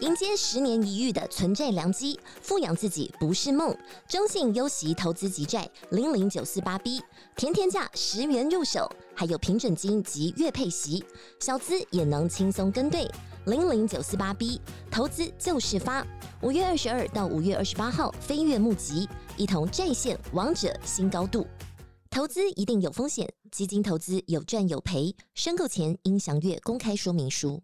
迎接10年一遇的存债良机，富养自己不是梦。中信优息投资级债00948B，甜甜价10元入手，还有平准金及月配息，小资也能轻松跟对。00948B，投资就是发。5月22到5月28号飞跃募集，一同债线王者新高度。投资一定有风险，基金投资有赚有赔，申购前应详阅公开说明书。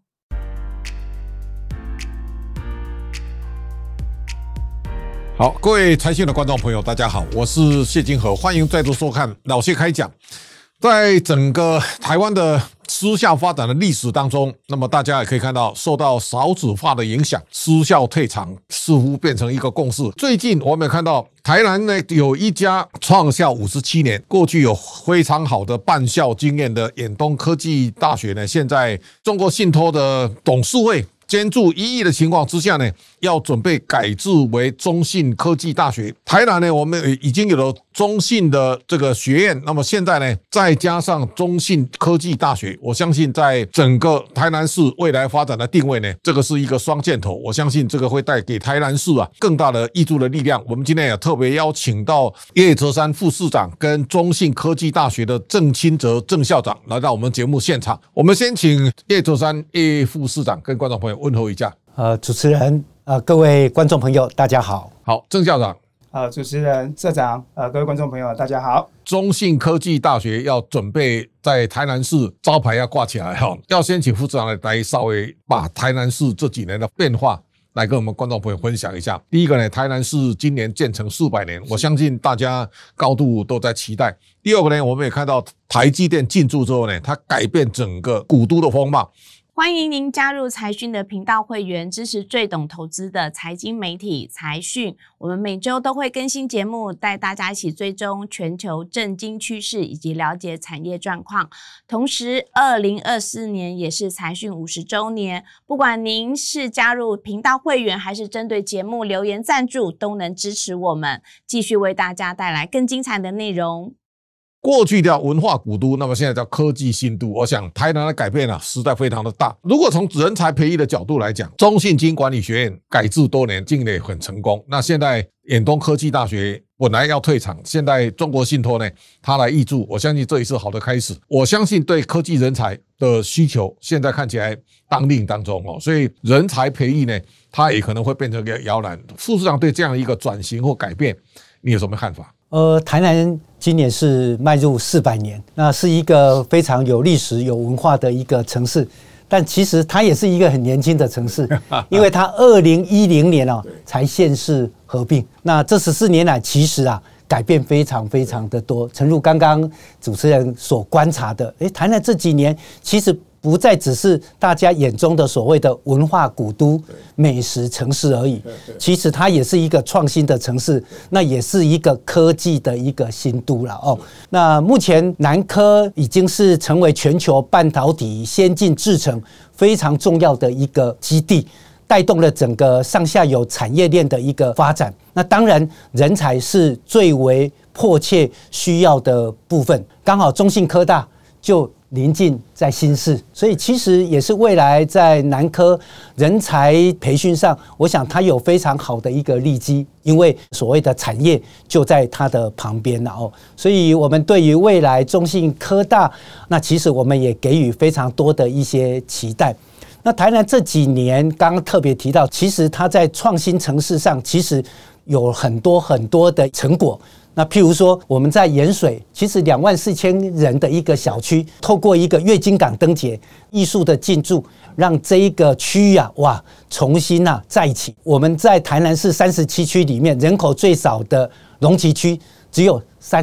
好，各位财讯的观众朋友，大家好，我是谢金河，欢迎再度收看老谢开讲。在整个台湾的私校发展的历史当中，那么大家也可以看到，受到少子化的影响，私校退场似乎变成一个共识。最近我们也看到，台南呢有一家创校57年，过去有非常好的办校经验的远东科技大学呢，现在中国信托的董事会捐助1亿的情况之下呢，要准备改制为中信科技大学。台南呢，我们已经有了中信的这个学院，那么现在呢，再加上中信科技大学，我相信在整个台南市未来发展的定位呢，这个是一个双箭头，我相信这个会带给台南市更大的挹注的力量。我们今天也特别邀请到叶哲山副市长跟中信科技大学的郑清哲郑校长来到我们节目现场。我们先请叶哲山叶副市长跟观众朋友问候一下。 主持人各位观众朋友大家好。 好，郑校长。 主持人、社长，各位观众朋友，大家好。 中信科技大学要准备在台南市招牌要挂起来哈，要先请副市长来稍微把台南市这几年的变化来跟我们观众朋友分享一下。第一个呢，台南市今年建成400年，我相信大家高度都在期待。第二个呢，我们也看到台积电进驻之后呢，它改变整个古都的风貌。 欢迎您加入财讯的频道会员，支持最懂投资的财经媒体财讯。我们每周都会更新节目，带大家一起追踪全球政经趋势以及了解产业状况。同时2024年也是财讯50周年，不管您是加入频道会员还是针对节目留言赞助，都能支持我们继续为大家带来更精彩的内容。 过去叫文化古都，那么现在叫科技新都。我想台南的改变实在非常的大。如果从人才培育的角度来讲，中信金管理学院改制多年，近年很成功。那现在远东科技大学本来要退场，现在中国信托呢，它来挹注，我相信这也是好的开始。我相信对科技人才的需求，现在看起来当令当中所以人才培育呢，它也可能会变成一个摇篮。副市长对这样一个转型或改变，你有什么看法？ 台南今年是迈入400年，那是一个非常有历史、有文化的一个城市。但其实它也是一个很年轻的城市，因为它2010年才县市合并。那这14年来，其实改变非常非常的多。诚如刚刚主持人所观察的，台南这几年其实不再只是大家眼中的所谓的文化古都、美食城市而已，其实它也是一个创新的城市，那也是一个科技的一个新都了那目前南科已经是成为全球半导体先进制程非常重要的一个基地，带动了整个上下游产业链的一个发展。那当然，人才是最为迫切需要的部分，刚好中信科大就临近在新市，所以其实也是未来在南科人才培训上，我想它有非常好的一个利基，因为所谓的产业就在它的旁边了所以我们对于未来中信科大，那其实我们也给予非常多的一些期待。那台南这几年刚刚特别提到，其实它在创新城市上其实有很多很多的成果。那譬如说我们在盐水，其实24000人的一个小区，透过一个月经港灯节艺术的进驻，让这一个区域重新在一起。我们在台南市37区里面人口最少的龙崎区只有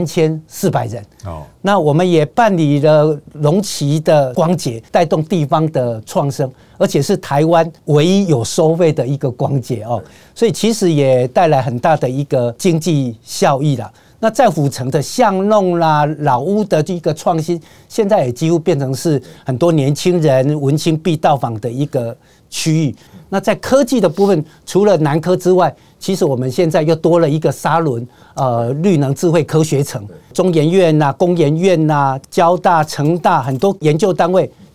3400人那我们也办理了龙崎的光节，带动地方的创生，而且是台湾唯一有收费的一个光节所以其实也带来很大的一个经济效益啦。那在府城的巷弄啦、老屋的一个创新，现在也几乎变成是很多年轻人文青必到访的一个区域。那在科技的部分，除了南科之外，其实我们现在又多了一个沙仑绿能智慧科学城，中研院工研院交大、成大很多研究单位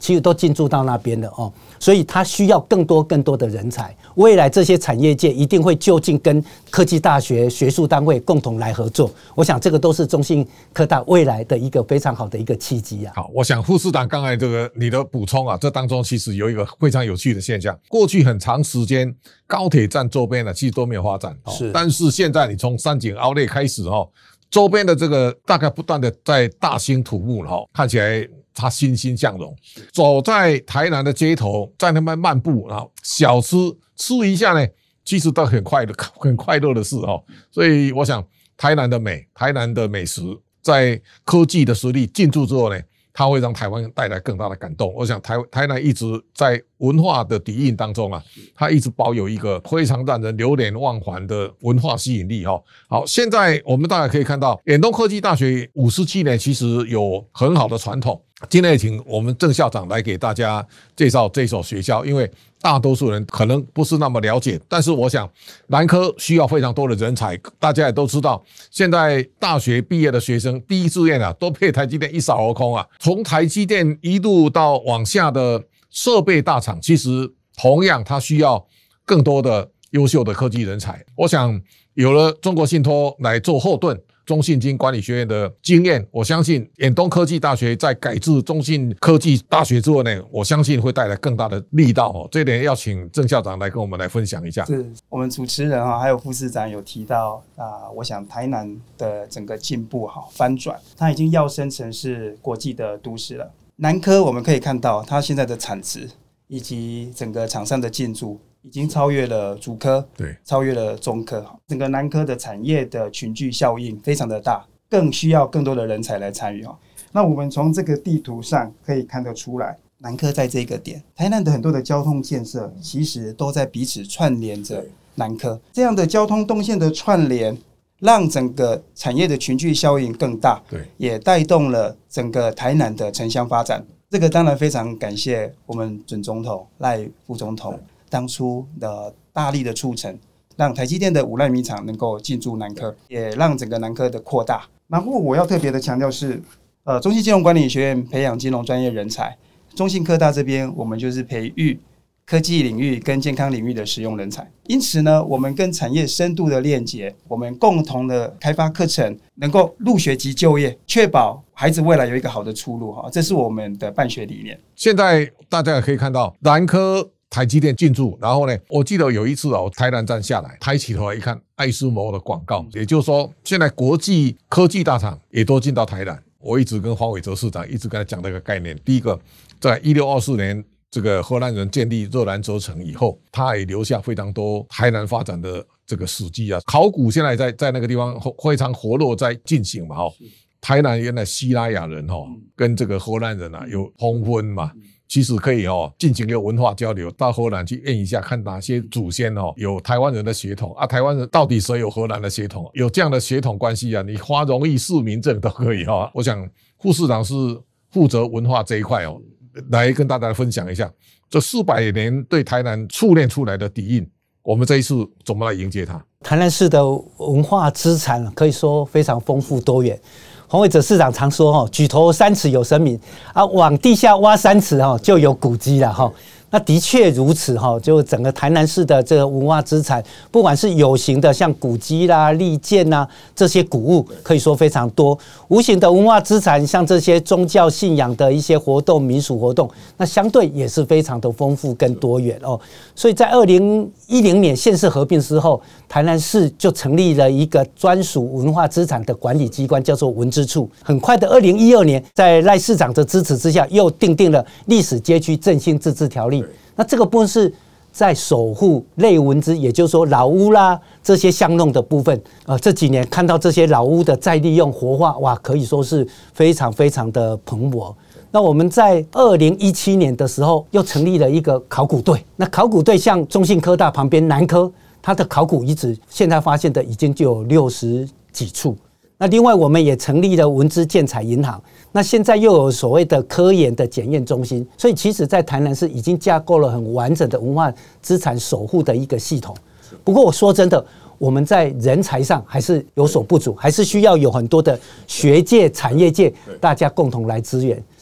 其实都进驻到那边了哦，所以它需要更多的人才。未来这些产业界一定会就近跟科技大学、学术单位共同来合作。我想这个都是中信科大未来的一个非常好的一个契机啊。 好，我想副市长刚才这个你的补充啊，这当中其实有一个非常有趣的现象，过去很长时间高铁站周边呢其实都没有发展， 是， 但是现在你从三井outlet开始周边的这个大概不断的在大兴土木了看起来它欣欣向荣。走在台南的街头，在那边漫步，然后小吃一下呢，其实都很快乐的事所以我想台南的美食在科技的实力进驻之后呢，它会让台湾带来更大的感动。我想台南一直在文化的底蕴当中啊，它一直保有一个非常让人流连忘返的文化吸引力好，现在我们大概可以看到，远东科技大学57年其实有很好的传统。今天也请我们郑校长来给大家介绍这所学校，因为大多数人可能不是那么了解，但是我想南科需要非常多的人才。大家也都知道，现在大学毕业的学生第一志愿都被台积电一扫而空啊。从台积电一路到往下的设备大厂，其实同样它需要更多的优秀的科技人才。我想有了中国信托来做后盾，中信金管理学院的经验，我相信远东科技大学在改制中信科技大学之后呢，我相信会带来更大的力道这一点要请郑校长来跟我们来分享一下。 是我们主持人还有副市长有提到我想台南的整个进步翻转，它已经跃升成是国际的都市了。南科我们可以看到它现在的产值以及整个厂商的进驻已经超越了竹科，对，超越了中科，整个南科的产业的群聚效应非常的大，更需要更多的人才来参与那我们从这个地图上可以看得出来，南科在这个点，台南的很多的交通建设其实都在彼此串联着南科，这样的交通动线的串联，让整个产业的群聚效应更大，对，也带动了整个台南的城乡发展。这个当然非常感谢我们准总统赖副总统当初的大力的促成，让台积电的5奈米厂能够进驻南科，也让整个南科的扩大。然后我要特别的强调是，中信金融管理学院培养金融专业人才，中信科大这边我们就是培育科技领域跟健康领域的实用人才。因此呢，我们跟产业深度的链接，我们共同的开发课程，能够入学即就业，确保孩子未来有一个好的出路这是我们的办学理念。 现在大家也可以看到，南科台积电进驻，然后呢，我记得有一次台南站下来，抬起头来一看，艾斯摩的广告，也就是说，现在国际科技大厂也都进到台南。我一直跟黄伟哲市长一直跟他讲这个概念。第一个，在1624年这个荷兰人建立热兰遮城以后，他也留下非常多台南发展的这个史迹考古现在在那个地方非常活络在进行嘛台南原来西拉雅人跟这个荷兰人有通婚嘛。其实可以进行一个文化交流，到荷兰去验一下，看哪些祖先有台湾人的血统台湾人到底谁有荷兰的血统，有这样的血统关系你发荣誉市民证都可以我想副市长是负责文化这一块来跟大家分享一下这400年对台南淬炼出来的底蕴，我们这一次怎么来迎接它。 台南市的文化资产可以说非常丰富多元。黄伟哲市长常说举头3尺有神明往地下挖3尺就有古迹了那的确如此就整个台南市的这个文化资产，不管是有形的像古迹啦、历建啦这些古物，可以说非常多；无形的文化资产，像这些宗教信仰的一些活动、民俗活动，那相对也是非常的丰富跟多元所以在2010年县市合并之后，台南市就成立了一个专属文化资产的管理机关，叫做文资处。很快的2012年，在赖市长的支持之下，又订定了历史街区振兴自治条例。那这个部分是在守护类文资，也就是说老屋啦这些巷弄的部分这几年看到这些老屋的再利用活化，哇，可以说是非常非常的蓬勃。那我们在2017年的时候又成立了一个考古队，那考古队像中信科大旁边南科，它的考古遗址现在发现的已经就有60几处。那另外我们也成立了文资建材银行，那现在又有所谓的科研的检验中心，所以其实在台南市已经架构了很完整的文化资产守护的一个系统。不过我说真的，我们在人才上还是有所不足，还是需要有很多的学界、产业界大家共同来支援。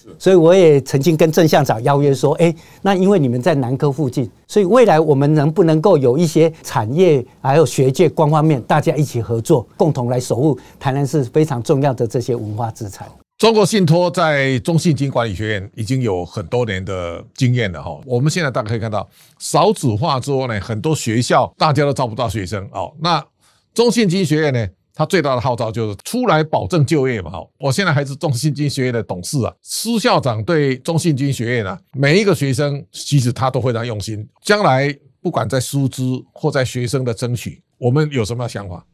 所以我也曾经跟郑校长邀约说，那因为你们在南科附近，所以未来我们能不能够有一些产业还有学界各方面大家一起合作，共同来守护台南市非常重要的这些文化资产。 中国信托在中信金管理学院已经有很多年的经验了哈。我们现在大家可以看到，少子化之后呢，很多学校大家都招不到学生哦。那中信金学院呢，它最大的号召就是出来保证就业嘛。我现在还是中信金学院的董事啊，施校长对中信金学院啊，每一个学生其实他都非常用心。将来不管在师资或在学生的争取，我们有什么想法？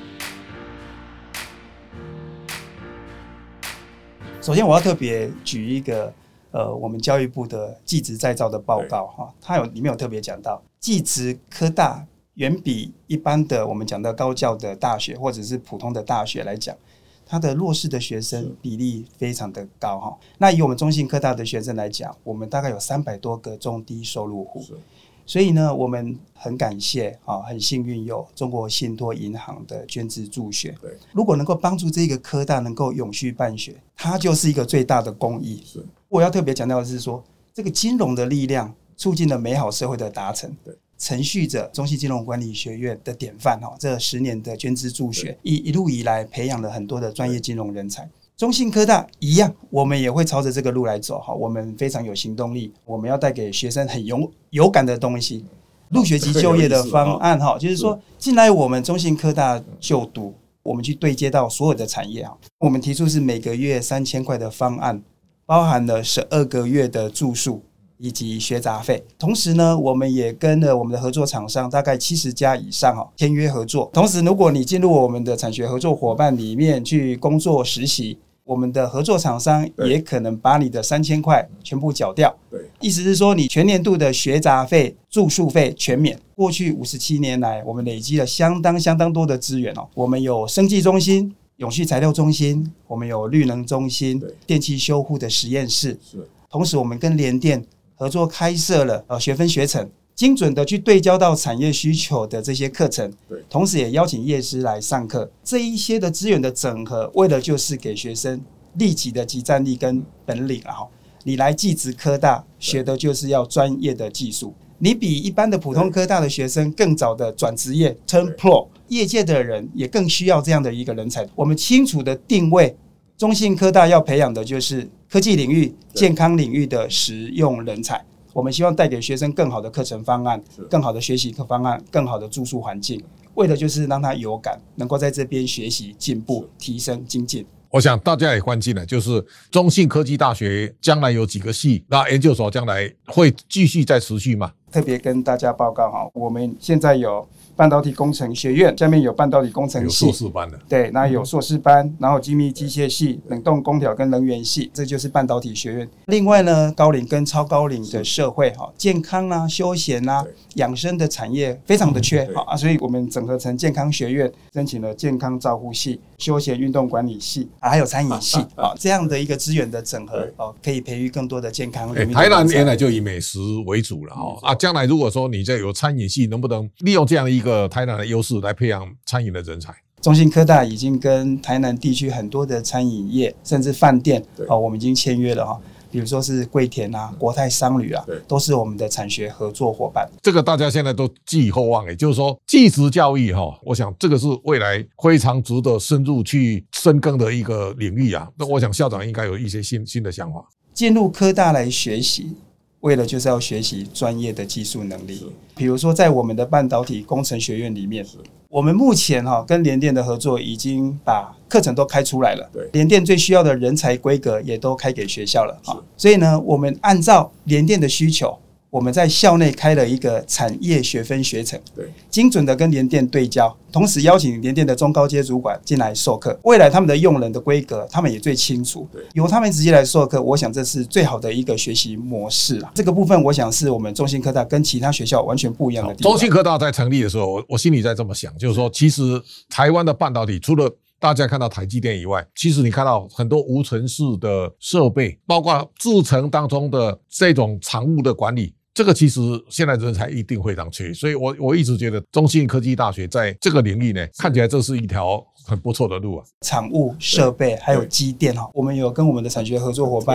首先，我要特别举一个我们教育部的技职再造的报告哈，它里面有特别讲到，技职科大远比一般的我们讲的高教的大学或者是普通的大学来讲，它的弱势的学生比例非常的高哈。那以我们中信科大的学生来讲，我们大概有300多个中低收入户。所以呢，我们很感谢很幸运有中国信托银行的捐资助学。如果能够帮助这个科大能够永续办学，它就是一个最大的公益。我要特别强调的是说，这个金融的力量促进了美好社会的达成，承续着中信金融管理学院的典范。这10年的捐资助学，一路以来培养了很多的专业金融人才。中信科大一样，我们也会朝着这个路来走。我们非常有行动力，我们要带给学生很有感的东西。入学及就业的方案，就是说进来我们中信科大就读，我们去对接到所有的产业。我们提出是每个月3000块的方案，包含了12个月的住宿以及学杂费。同时呢，我们也跟了我们的合作厂商大概70家以上签约合作。同时，如果你进入我们的产学合作伙伴里面去工作实习，我们的合作厂商也可能把你的3000块全部缴掉。意思是说，你全年度的学杂费、住宿费全免。过去57年来，我们累积了相当多的资源。我们有生技中心、永续材料中心，我们有绿能中心、电气修护的实验室。同时，我们跟联电合作开设了学分学程，精准的去对焦到产业需求的这些课程，同时也邀请业师来上课。这一些的资源的整合，为了就是给学生立即的即战力跟本领啊！你来技职科大学的就是要专业的技术，你比一般的普通科大的学生更早的转职业 turn pro， 业界的人也更需要这样的一个人才。我们清楚的定位，中信科大要培养的就是科技领域、健康领域的实用人才。我们希望带给学生更好的课程方案、更好的学习方案、更好的住宿环境，为的就是让他有感，能够在这边学习、进步、提升、精进。 我想大家也关心了，就是中信科技大学将来有几个系，那研究所将来会继续再持续吗？ 特别跟大家报告我们现在有半导体工程学院，下面有半导体工程系， 有硕士班的， 对，那有硕士班，然后精密机械系、冷冻工调跟能源系，这就是半导体学院。另外呢，高龄跟超高龄的社会健康啊、休闲啊、养生的产业非常的缺所以我们整合成健康学院，申请了健康照护系、休闲运动管理系还有餐饮系这样的一个资源的整合可以培育更多的健康领域。 台南原来就以美食为主了将来如果说你这有餐饮系，能不能利用这样的一个台南的优势来培养餐饮的人才？ 中信科大已经跟台南地区很多的餐饮业甚至饭店我们已经签约了比如说是桂田啊、国泰商旅啊，都是我们的产学合作伙伴。 这个大家现在都寄予厚望，也就是说技职教育我想这个是未来非常值得深入去深耕的一个领域啊。那我想校长应该有一些新的想法。 进入科大来学习，为了就是要学习专业的技术能力。比如说在我们的半导体工程学院里面，我们目前跟联电的合作已经把课程都开出来了，联电最需要的人才规格也都开给学校了所以呢，我们按照联电的需求，我们在校内开了一个产业学分学程，精准的跟联电对焦，同时邀请联电的中高阶主管进来授课。未来他们的用人的规格，他们也最清楚，由他们直接来授课，我想这是最好的一个学习模式这个部分，我想是我们中信科大跟其他学校完全不一样的地方。 中信科大在成立的时候，我心里在这么想，就是说，其实台湾的半导体除了大家看到台积电以外，其实你看到很多无尘室的设备，包括制程当中的这种厂务的管理，这个其实现在人才一定非常缺，所以我一直觉得中信科技大学在这个领域呢，看起来这是一条很不错的路厂务设备还有机电我们有跟我们的产学合作伙伴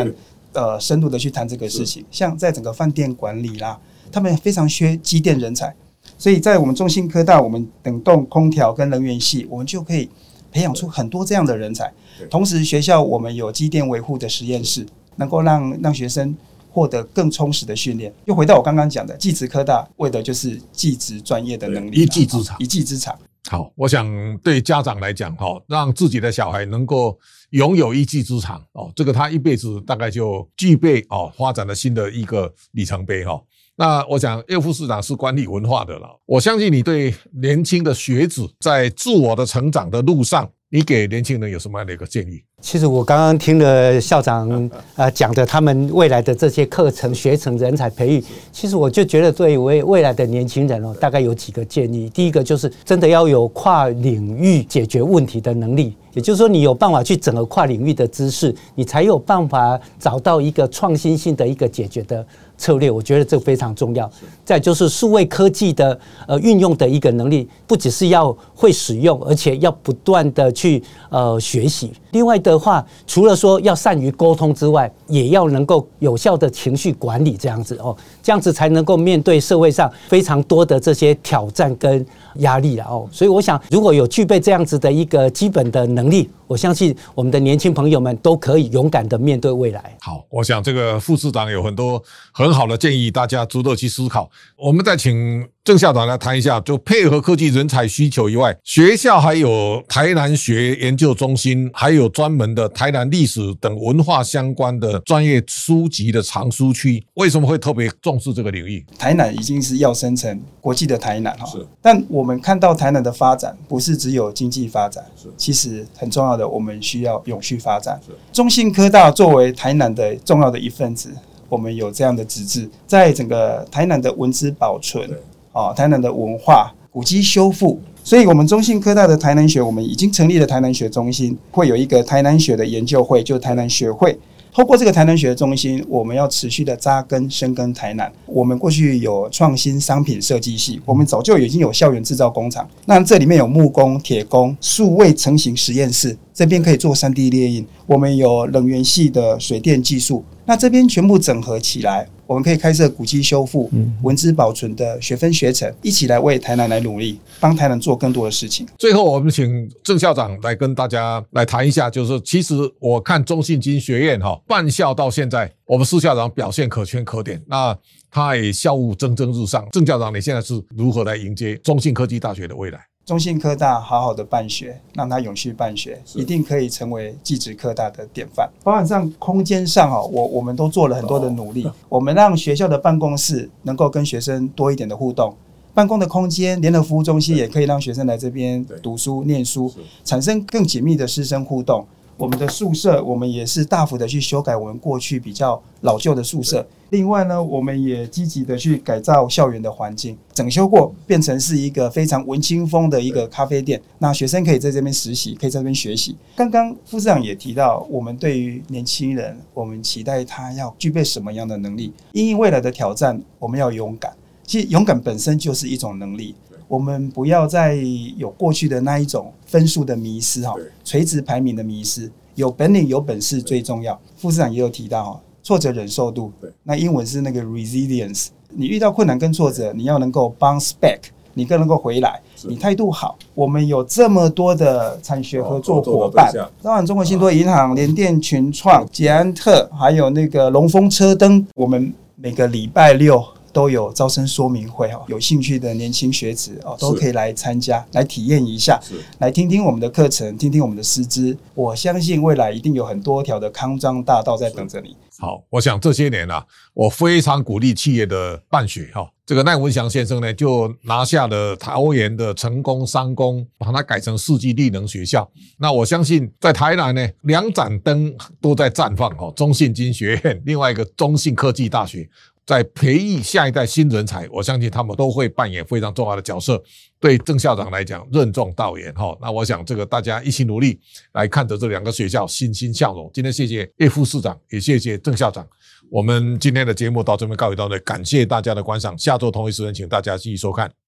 深度的去谈这个事情。像在整个饭店管理啦，他们非常缺机电人才，所以在我们中信科大，我们冷冻空调跟能源系，我们就可以培养出很多这样的人才。同时学校我们有机电维护的实验室，能够让学生获得更充实的训练。又回到我刚刚讲的，技职科大为的就是技职专业的能力， 一技之长， 一技之长。 好，我想对家长来讲，让自己的小孩能够拥有一技之长，这个他一辈子大概就具备发展了新的一个里程碑。那我想叶副市长是管理文化的了，我相信你对年轻的学子在自我的成长的路上，你给年轻人有什么样的一个建议？ 其实我刚刚听了校长讲的他们未来的这些课程学程人才培育，其实我就觉得对未来的年轻人大概有几个建议。第一个就是真的要有跨领域解决问题的能力，也就是说你有办法去整合跨领域的知识，你才有办法找到一个创新性的一个解决的策略，我觉得这非常重要。再就是数位科技的运用的一个能力，不只是要会使用，而且要不断的去学习。另外的话，除了说要善于沟通之外，也要能够有效的情绪管理，这样子这样子才能够面对社会上非常多的这些挑战跟压力了所以我想，如果有具备这样子的一个基本的能力，我相信我们的年轻朋友们都可以勇敢的面对未来。 好，我想这个副市长有很多很好的建议，大家值得去思考。我们再请郑校长来谈一下，就配合科技人才需求以外，学校还有台南学研究中心，还有专门的台南历史等文化相关的专业书籍的藏书区，为什么会特别重视这个领域？ 台南已经是要生成国际的台南但我们看到台南的发展不是只有经济发展，其实很重要的，我们需要永续发展。中信科大作为台南的重要的一份子，我们有这样的职责，在整个台南的文资保存台南的文化古迹修复，所以我们中信科大的台南学，我们已经成立了台南学中心，会有一个台南学的研究会，就是台南学会。透过这个台南学中心，我们要持续的扎根深耕台南。我们过去有创新商品设计系，我们早就已经有校园制造工厂，那这里面有木工、铁工、数位成型实验室，这边可以做 3D 列印，我们有能源系的水电技术，那这边全部整合起来，我们可以开设古迹修复、文资保存的学分学程，一起来为台南来努力，帮台南做更多的事情。 最后我们请郑校长来跟大家来谈一下，就是其实我看中信经学院办校到现在，我们施校长表现可圈可点，那他也校务蒸蒸日上。郑校长，你现在是如何来迎接中信科技大学的未来？ 中信科大好好的办学，让它永续办学，一定可以成为技职科大的典范。包含上空间上我们都做了很多的努力，我们让学校的办公室能够跟学生多一点的互动，办公的空间联合服务中心也可以让学生来这边读书念书，产生更紧密的师生互动。我们的宿舍，我们也是大幅的去修改我们过去比较老旧的宿舍。另外呢，我们也积极的去改造校园的环境，整修过，变成是一个非常文青风的一个咖啡店。那学生可以在这边实习，可以在这边学习。刚刚副市长也提到，我们对于年轻人，我们期待他要具备什么样的能力？因应未来的挑战，我们要勇敢。其实勇敢本身就是一种能力。我们不要再有过去的那一种分数的迷失垂直排名的迷失，有本领有本事最重要。副市长也有提到挫折忍受度，那英文是那个 resilience。你遇到困难跟挫折，你要能够 bounce back， 你更能够回来，你态度好。我们有这么多的产学合作伙伴，当然中国信托银行、联电、群创、捷安特，还有那个龙峰车灯，我们每个礼拜六都有招生说明会，有兴趣的年轻学子都可以来参加，来体验一下，来听听我们的课程，听听我们的师资。我相信未来一定有很多条的康庄大道在等着你。 好，我想这些年我非常鼓励企业的办学这个赖文祥先生呢，就拿下了桃园的成功商工，把它改成世纪绿能学校。那我相信在台南呢，2盏灯都在绽放中信经学院，另外一个中信科技大学，在培育下一代新人才，我相信他们都会扮演非常重要的角色。对郑校长来讲，任重道远那我想这个大家一起努力，来看着这2个学校欣欣向荣。今天谢谢叶副市长，也谢谢郑校长。我们今天的节目到这边告一段落，感谢大家的观赏，下周同一时间请大家继续收看。